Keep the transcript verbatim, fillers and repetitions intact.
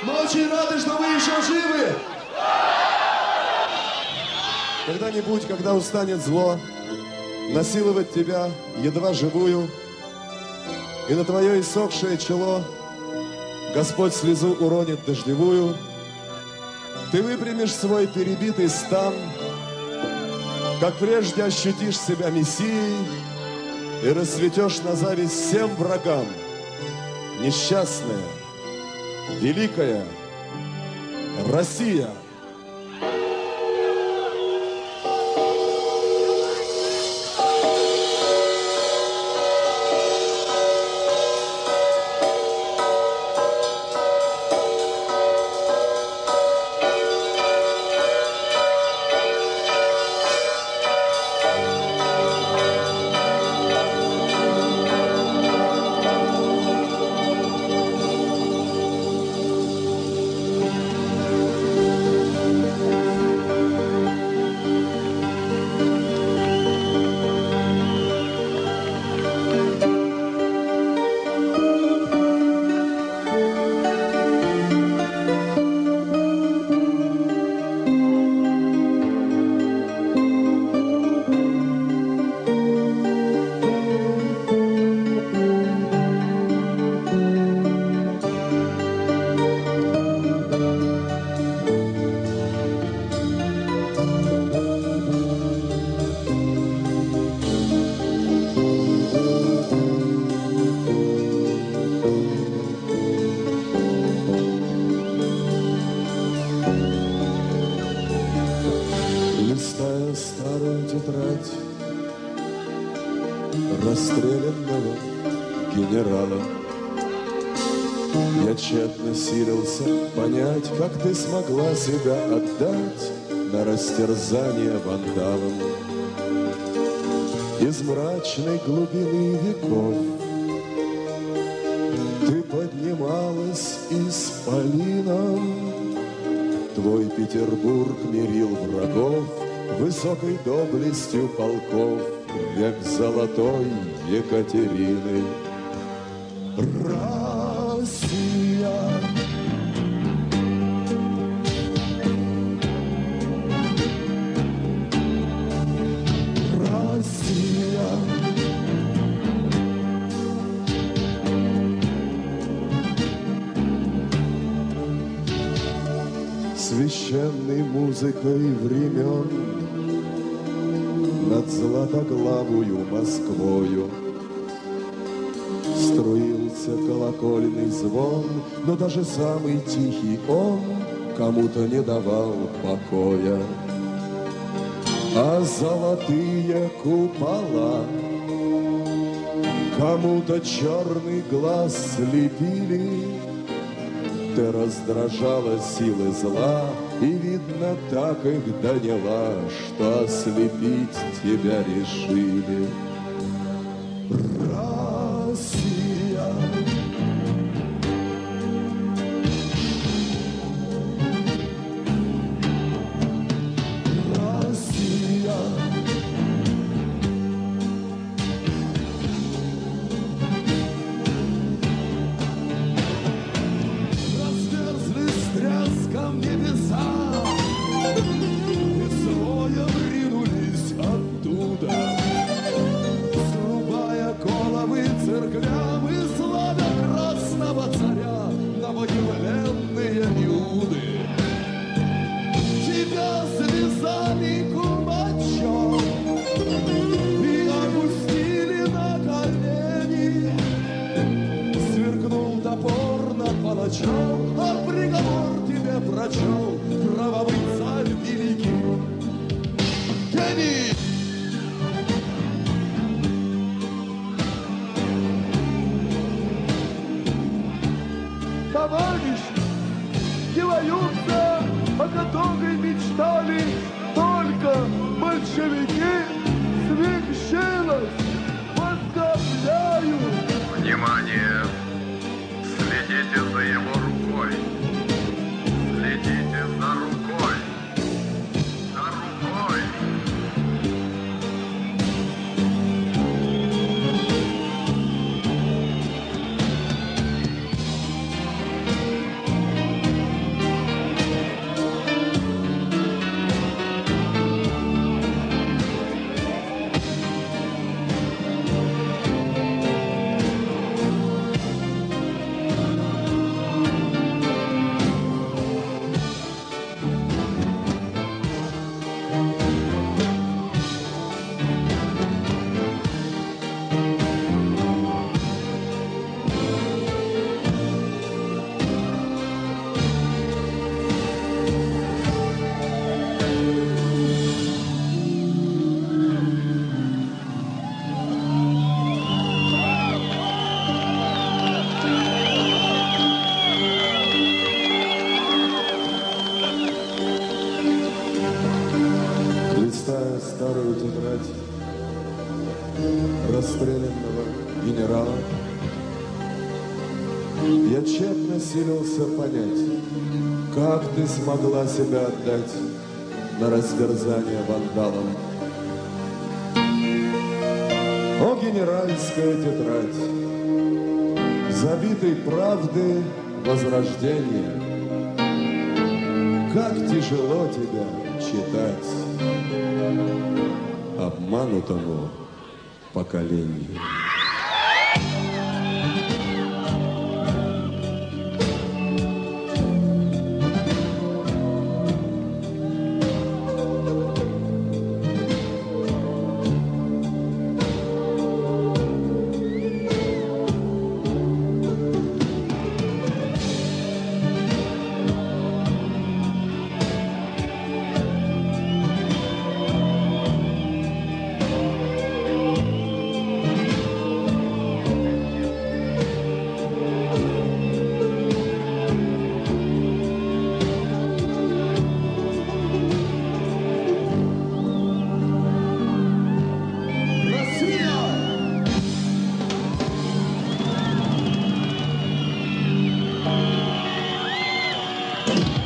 Мы очень рады, что вы еще живы. Когда-нибудь, когда устанет зло насиловать тебя, едва живую, и на твое иссохшее чело Господь слезу уронит дождевую, ты выпрямишь свой перебитый стан, как прежде ощутишь себя мессией и расцветешь на зависть всем врагам. Несчастная, великая Россия. Расстрелянного генерала. Я тщетно силился понять, как ты смогла себя отдать на растерзание вандалам. Из мрачной глубины веков ты поднималась исполином. Твой Петербург мирил врагов высокой доблестью полков век золотой Екатерины. Россия, Россия, священной музыкой времен над златоглавую Москвою струился колокольный звон, но даже самый тихий он кому-то не давал покоя. А золотые купола кому-то черный глаз слепили. Ты раздражала силы зла, и, видно, так их доняла, что ослепить тебя решили. Россия, Россия, разверзлись с тряском небеса, и злоем ринулись оттуда, срубая головы церквям и славя красного царя новоявленные иуды. Тебя связали кумачом и опустили на колени. Сверкнул топор над палачом, а приговор тебе прочел правовый царь великий. Гений! Товарищи, революция, о которой мечтали только большевики, свершилась. Поздравляю! Внимание! Следите за его рукой. Следите за рукой. За рукой. свою тетрадь расстрелянного генерала. Я тщетно силился понять, как ты смогла себя отдать на растерзание вандалам. О, генеральская тетрадь, забитой правды возрождения, как тяжело тебя читать обманутому поколению. Thank you.